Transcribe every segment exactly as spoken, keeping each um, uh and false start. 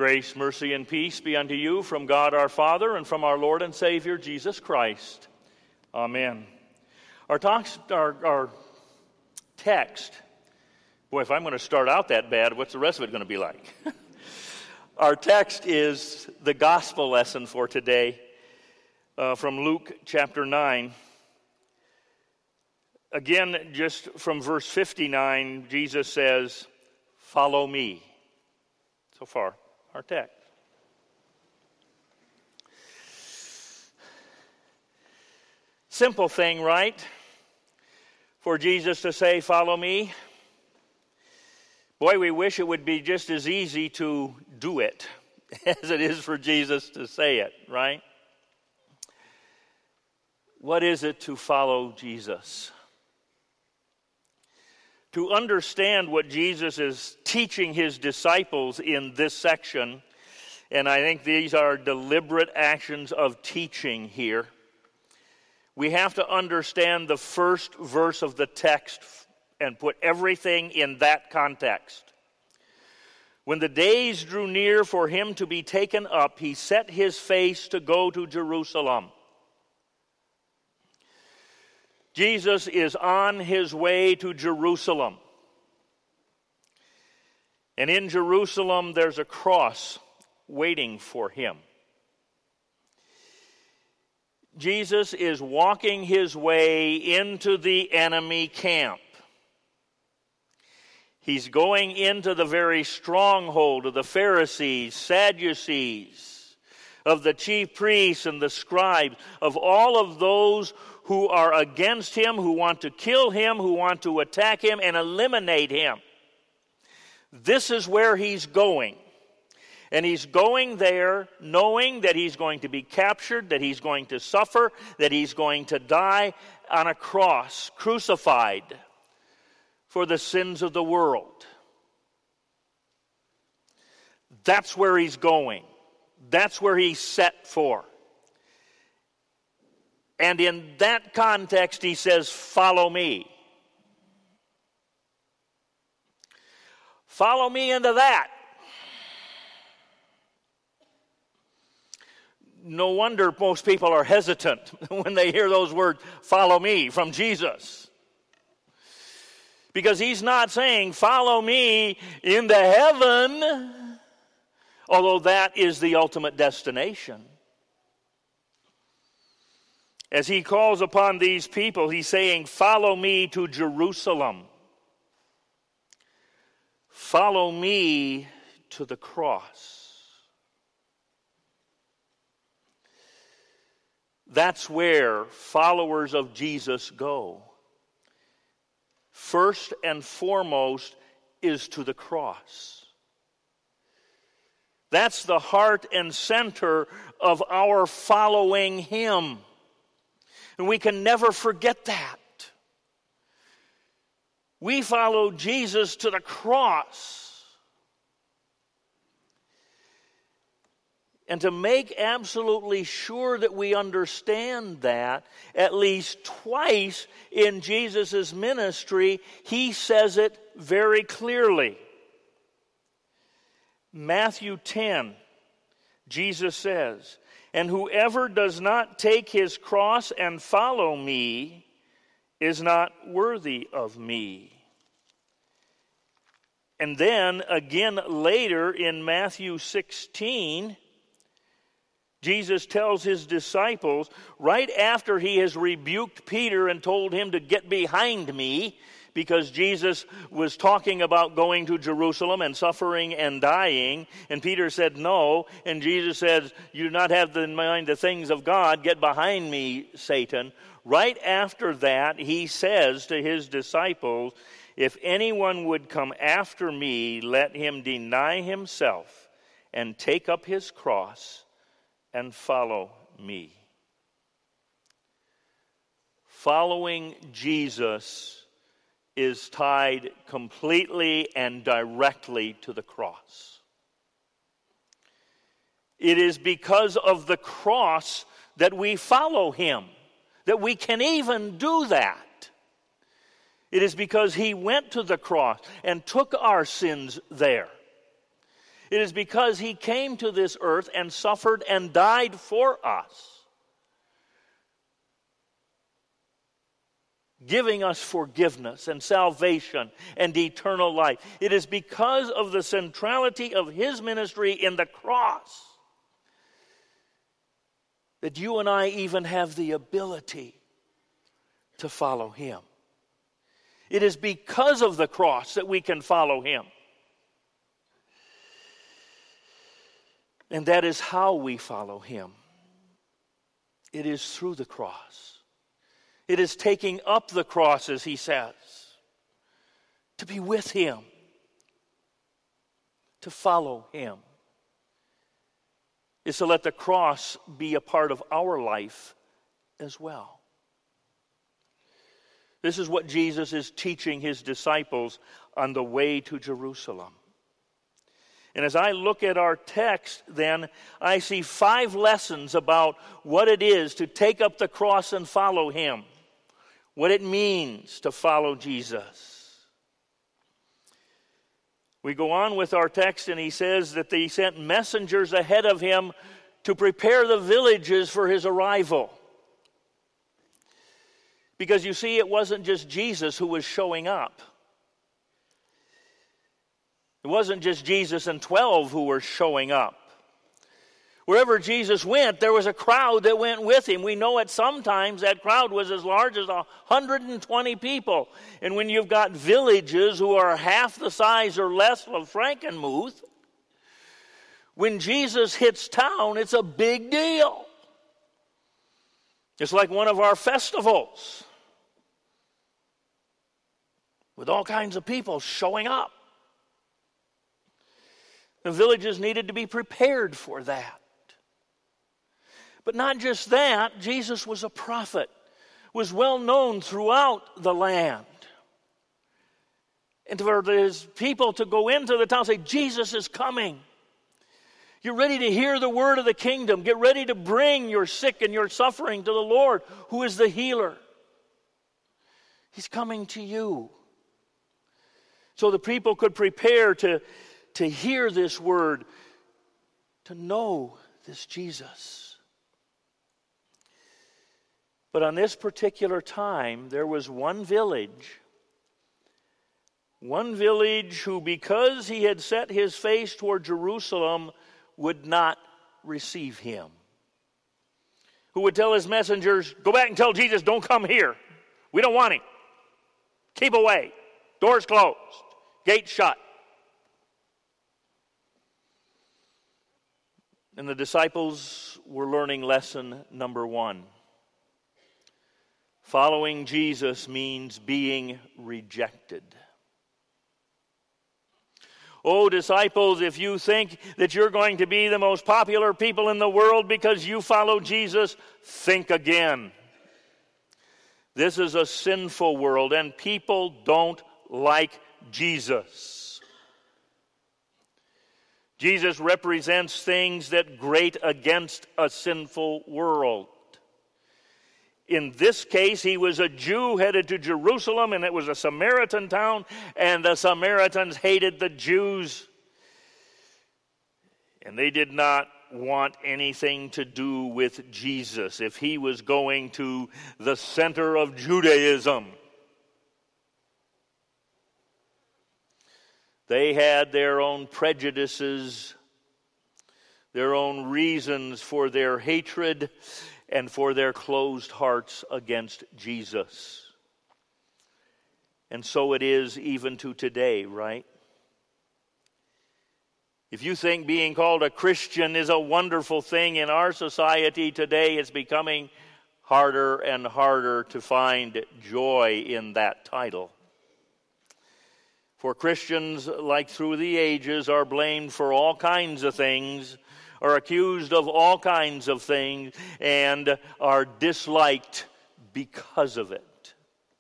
Grace, mercy, and peace be unto you from God our Father and from our Lord and Savior Jesus Christ. Amen. Our, talks, our, our text, boy, if I'm going to start out that bad, what's the rest of it going to be like? Our text is the gospel lesson for today uh, from Luke chapter nine. Again, just from verse fifty-nine, Jesus says, "Follow me." So far, our text. Simple thing, right? For Jesus to say, "Follow me." Boy, we wish it would be just as easy to do it as it is for Jesus to say it, right? What is it to follow Jesus? To understand what Jesus is teaching his disciples in this section, and I think these are deliberate actions of teaching here, we have to understand the first verse of the text and put everything in that context. When the days drew near for him to be taken up, he set his face to go to Jerusalem. Jesus is on his way to Jerusalem. And in Jerusalem, there's a cross waiting for him. Jesus is walking his way into the enemy camp. He's going into the very stronghold of the Pharisees, Sadducees, of the chief priests and the scribes, of all of those who are against him, who want to kill him, who want to attack him and eliminate him. This is where he's going. And he's going there knowing that he's going to be captured, that he's going to suffer, that he's going to die on a cross, crucified for the sins of the world. That's where he's going. That's where he's set for. And in that context, he says, "Follow me." Follow me into that. No wonder most people are hesitant when they hear those words, "Follow me," from Jesus. Because he's not saying, "Follow me into heaven," although that is the ultimate destination. As he calls upon these people, he's saying, "Follow me to Jerusalem. Follow me to the cross." That's where followers of Jesus go. First and foremost is to the cross. That's the heart and center of our following him. And we can never forget that. We follow Jesus to the cross. And to make absolutely sure that we understand that, at least twice in Jesus' ministry, he says it very clearly. Matthew ten, Jesus says, "And whoever does not take his cross and follow me is not worthy of me." And then again later in Matthew sixteen, Jesus tells his disciples, right after he has rebuked Peter and told him to get behind me, because Jesus was talking about going to Jerusalem and suffering and dying, and Peter said no, and Jesus said, "You do not have in mind the things of God, get behind me, Satan." Right after that, he says to his disciples, "If anyone would come after me, let him deny himself and take up his cross and follow me." Following Jesus is tied completely and directly to the cross. It is because of the cross that we follow him, that we can even do that. It is because he went to the cross and took our sins there. It is because he came to this earth and suffered and died for us, giving us forgiveness and salvation and eternal life. It is because of the centrality of his ministry in the cross that you and I even have the ability to follow him. It is because of the cross that we can follow him. And that is how we follow him. It is through the cross. It is taking up the cross, as he says, to be with him, to follow him. Is to let the cross be a part of our life as well. This is what Jesus is teaching his disciples on the way to Jerusalem. And as I look at our text, then, I see five lessons about what it is to take up the cross and follow him. What it means to follow Jesus. We go on with our text, and he says that they sent messengers ahead of him to prepare the villages for his arrival. Because you see, it wasn't just Jesus who was showing up. It wasn't just Jesus and twelve who were showing up. Wherever Jesus went, there was a crowd that went with him. We know at sometimes that crowd was as large as one hundred twenty people. And when you've got villages who are half the size or less of Frankenmuth, when Jesus hits town, it's a big deal. It's like one of our festivals, with all kinds of people showing up. The villages needed to be prepared for that. But not just that, Jesus was a prophet, was well known throughout the land. And for his people to go into the town and say, Jesus is coming. You're ready to hear the word of the kingdom. Get ready to bring your sick and your suffering to the Lord, who is the healer. He's coming to you. So the people could prepare to, to hear this word, to know this Jesus. But on this particular time, there was one village, one village who, because he had set his face toward Jerusalem, would not receive him. Who would tell his messengers, go back and tell Jesus, don't come here. We don't want him. Keep away. Doors closed. Gates shut. And the disciples were learning lesson number one. Following Jesus means being rejected. Oh, disciples, if you think that you're going to be the most popular people in the world because you follow Jesus, think again. This is a sinful world, and people don't like Jesus. Jesus represents things that grate against a sinful world. In this case, he was a Jew headed to Jerusalem, and it was a Samaritan town, and the Samaritans hated the Jews. And they did not want anything to do with Jesus if he was going to the center of Judaism. They had their own prejudices, their own reasons for their hatred, and for their closed hearts against Jesus. And so it is even to today, right? If you think being called a Christian is a wonderful thing in our society today, it's becoming harder and harder to find joy in that title. For Christians, like through the ages, are blamed for all kinds of things, are accused of all kinds of things, and are disliked because of it.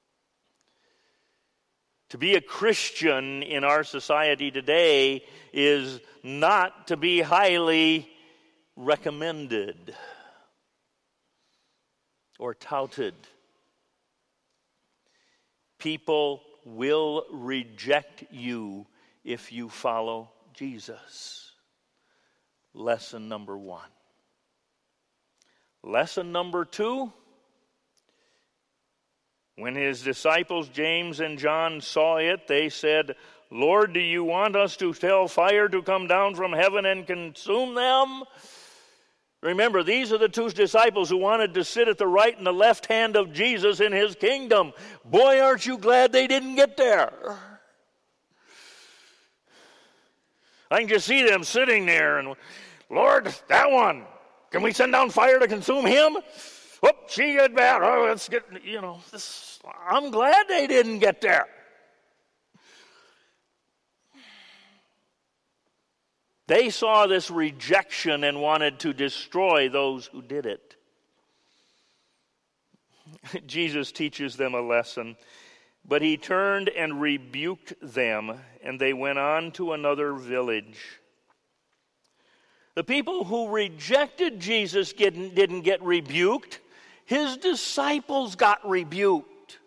To be a Christian in our society today is not to be highly recommended or touted. People will reject you if you follow Jesus. lesson number one. Lesson number two, when his disciples James and John saw it, they said, Lord, do you want us to tell fire to come down from heaven and consume them? Remember, these are the two disciples who wanted to sit at the right and the left hand of Jesus in his kingdom. Boy, aren't you glad they didn't get there. I can just see them sitting there and, Lord, that one, can we send down fire to consume him? Whoop, she got bad. Oh, let's get, you know, this, I'm glad they didn't get there. They saw this rejection and wanted to destroy those who did it. Jesus teaches them a lesson, but he turned and rebuked them, and they went on to another village. The people who rejected Jesus didn't, didn't get rebuked. His disciples got rebuked.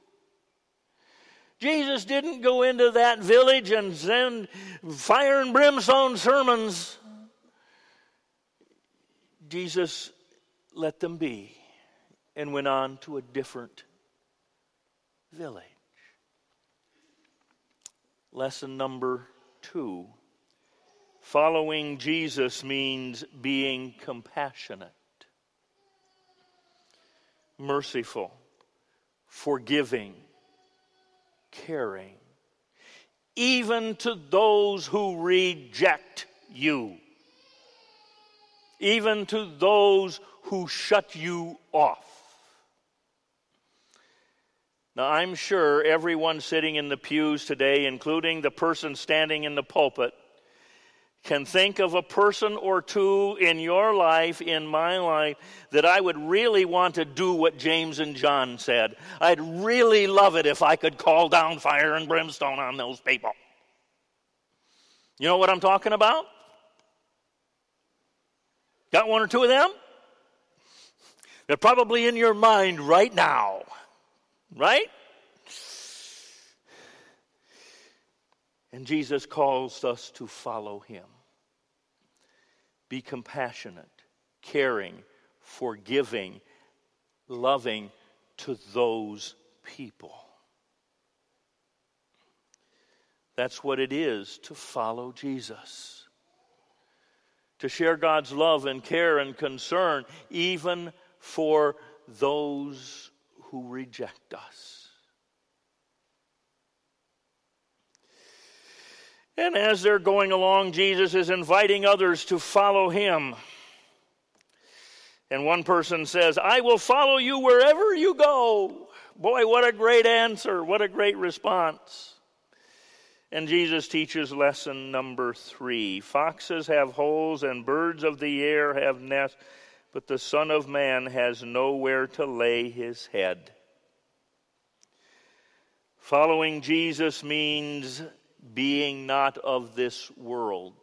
Jesus didn't go into that village and send fire and brimstone sermons. Jesus let them be and went on to a different village. Lesson number two. Following Jesus means being compassionate, merciful, forgiving, caring, even to those who reject you, even to those who shut you off. Now, I'm sure everyone sitting in the pews today, including the person standing in the pulpit, can think of a person or two in your life, in my life, that I would really want to do what James and John said. I'd really love it if I could call down fire and brimstone on those people. You know what I'm talking about? Got one or two of them? They're probably in your mind right now. Right? And Jesus calls us to follow him. Be compassionate, caring, forgiving, loving to those people. That's what it is to follow Jesus. To share God's love and care and concern even for those who reject us. And as they're going along, Jesus is inviting others to follow him. And one person says, I will follow you wherever you go. Boy, what a great answer. What a great response. And Jesus teaches lesson number three. Foxes have holes and birds of the air have nests, but the Son of Man has nowhere to lay his head. Following Jesus means being not of this world.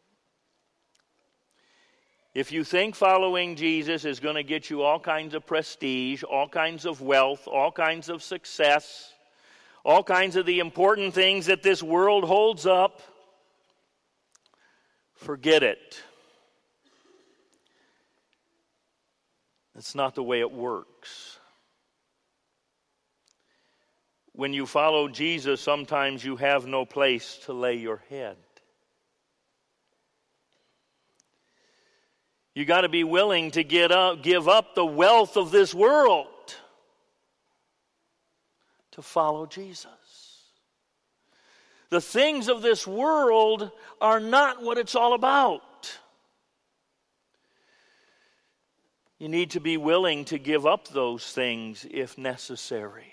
If you think following Jesus is going to get you all kinds of prestige, all kinds of wealth, all kinds of success, all kinds of the important things that this world holds up, forget it. That's not the way it works. When you follow Jesus, sometimes you have no place to lay your head. You got to be willing to get up, give up the wealth of this world to follow Jesus. The things of this world are not what it's all about. You need to be willing to give up those things if necessary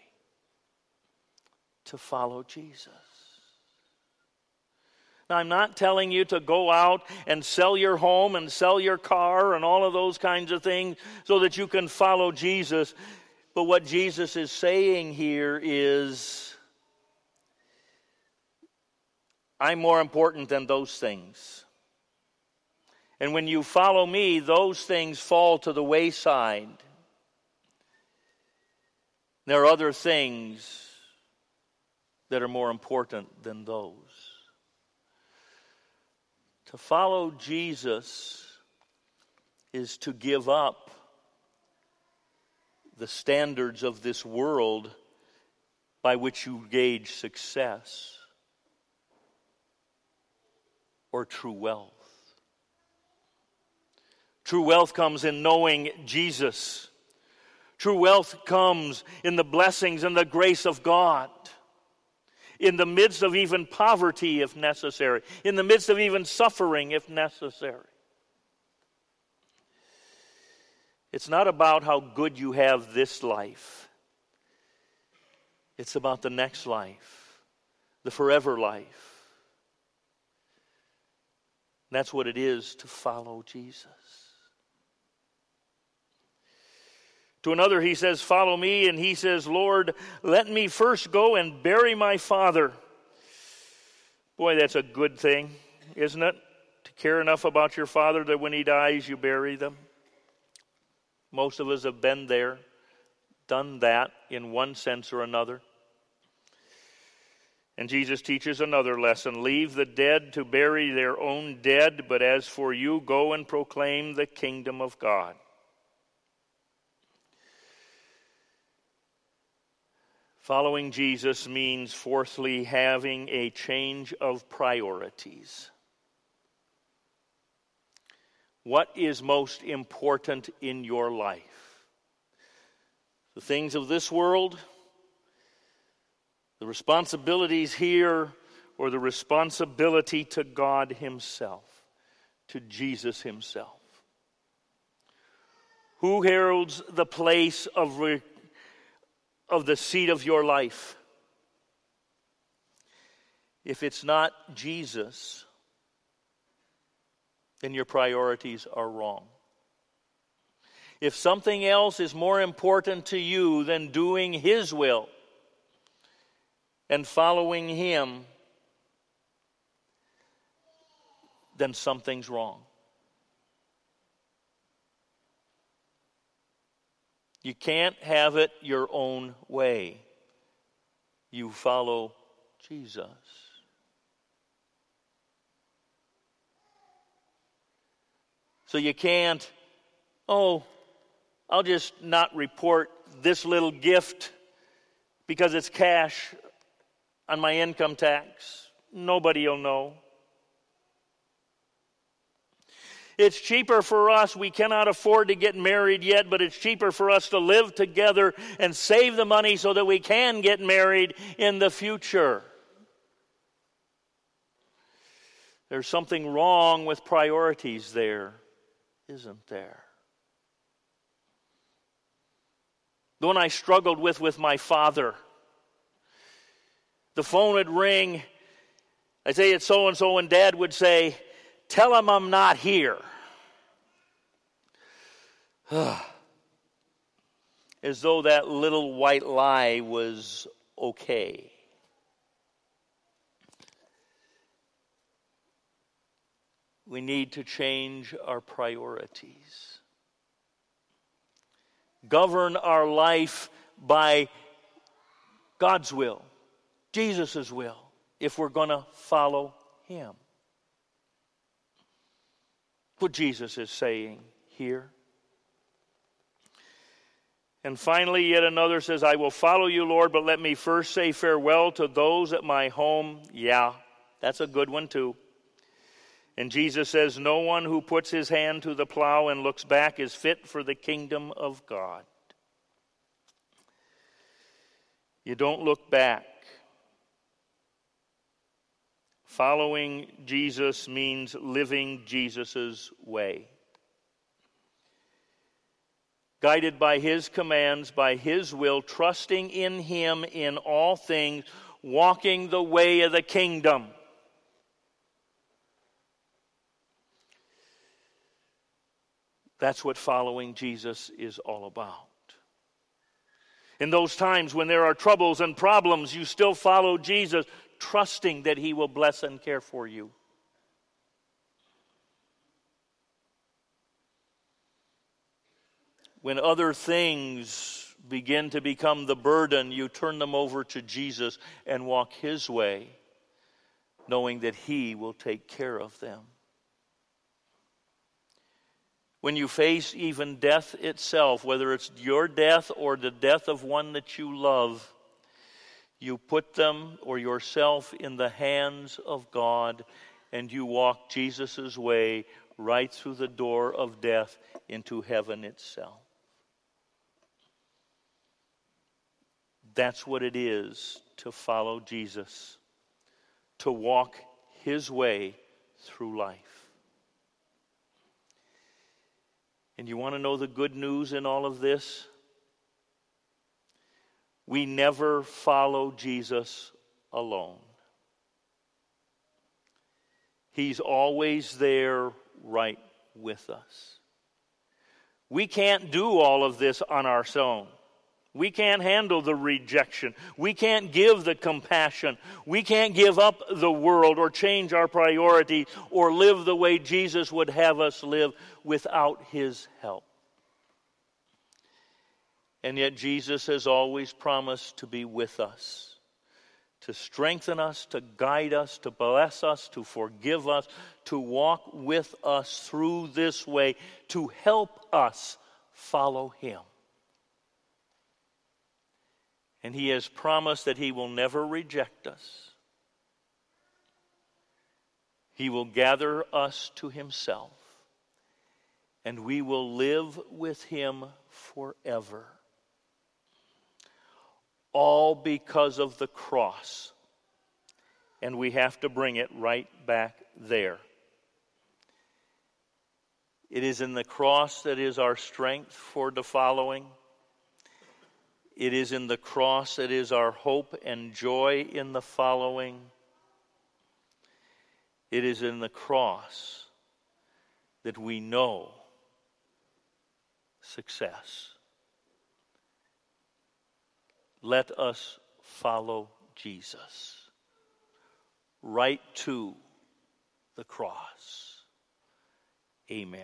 to follow Jesus. Now, I'm not telling you to go out and sell your home and sell your car and all of those kinds of things so that you can follow Jesus. But what Jesus is saying here is, I'm more important than those things. And when you follow me, those things fall to the wayside. There are other things that are more important than those. To follow Jesus is to give up the standards of this world by which you gauge success or true wealth. True wealth comes in knowing Jesus. True wealth comes in the blessings and the grace of God. In the midst of even poverty, if necessary. In the midst of even suffering, if necessary. It's not about how good you have this life. It's about the next life, the forever life. That's what it is to follow Jesus. To another he says, follow me, and he says, Lord, let me first go and bury my father. Boy, that's a good thing, isn't it? To care enough about your father that when he dies, you bury them. Most of us have been there, done that in one sense or another. And Jesus teaches another lesson. Leave the dead to bury their own dead, but as for you, go and proclaim the kingdom of God. Following Jesus means, fourthly, having a change of priorities. What is most important in your life? The things of this world, the responsibilities here, or the responsibility to God Himself, to Jesus Himself? Who heralds the place of, re- of the seat of your life? If it's not Jesus, then your priorities are wrong. If something else is more important to you than doing His will and following Him, then something's wrong. You can't have it your own way. You follow Jesus. So you can't, oh, I'll just not report this little gift because it's cash on my income tax. Nobody will know. It's cheaper for us. We cannot afford to get married yet, but it's cheaper for us to live together and save the money so that we can get married in the future. There's something wrong with priorities there, isn't there? The one I struggled with with my father. The phone would ring. I'd say it's so-and-so, and Dad would say, tell him I'm not here. As though that little white lie was okay. We need to change our priorities. Govern our life by God's will, Jesus' will, if we're going to follow Him. What Jesus is saying here. And finally, yet another says, I will follow you, Lord, but let me first say farewell to those at my home. Yeah, that's a good one too. And Jesus says, no one who puts his hand to the plow and looks back is fit for the kingdom of God. You don't look back. Following Jesus means living Jesus' way. Guided by His commands, by His will, trusting in Him in all things, walking the way of the kingdom. That's what following Jesus is all about. In those times when there are troubles and problems, you still follow Jesus, trusting that He will bless and care for you. When other things begin to become the burden, you turn them over to Jesus and walk His way, knowing that He will take care of them. when you face even death itself, whether it's your death or the death of one that you love, you put them or yourself in the hands of God, and you walk Jesus' way right through the door of death into heaven itself. That's what it is to follow Jesus, to walk his way through life. And you want to know the good news in all of this? We never follow Jesus alone. He's always there right with us. We can't do all of this on our own. We can't handle the rejection. We can't give the compassion. We can't give up the world or change our priority or live the way Jesus would have us live without his help. And yet Jesus has always promised to be with us, to strengthen us, to guide us, to bless us, to forgive us, to walk with us through this way, to help us follow him. And he has promised that he will never reject us. He will gather us to himself, and we will live with him forever. All because of the cross. And we have to bring it right back there. It is in the cross that is our strength for the following. It is in the cross that is our hope and joy in the following. It is in the cross that we know success. Let us follow Jesus right to the cross. Amen.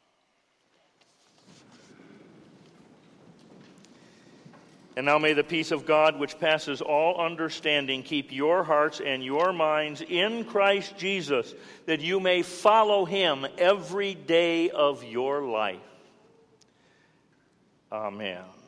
And now may the peace of God, which passes all understanding, keep your hearts and your minds in Christ Jesus, that you may follow him every day of your life. Amen.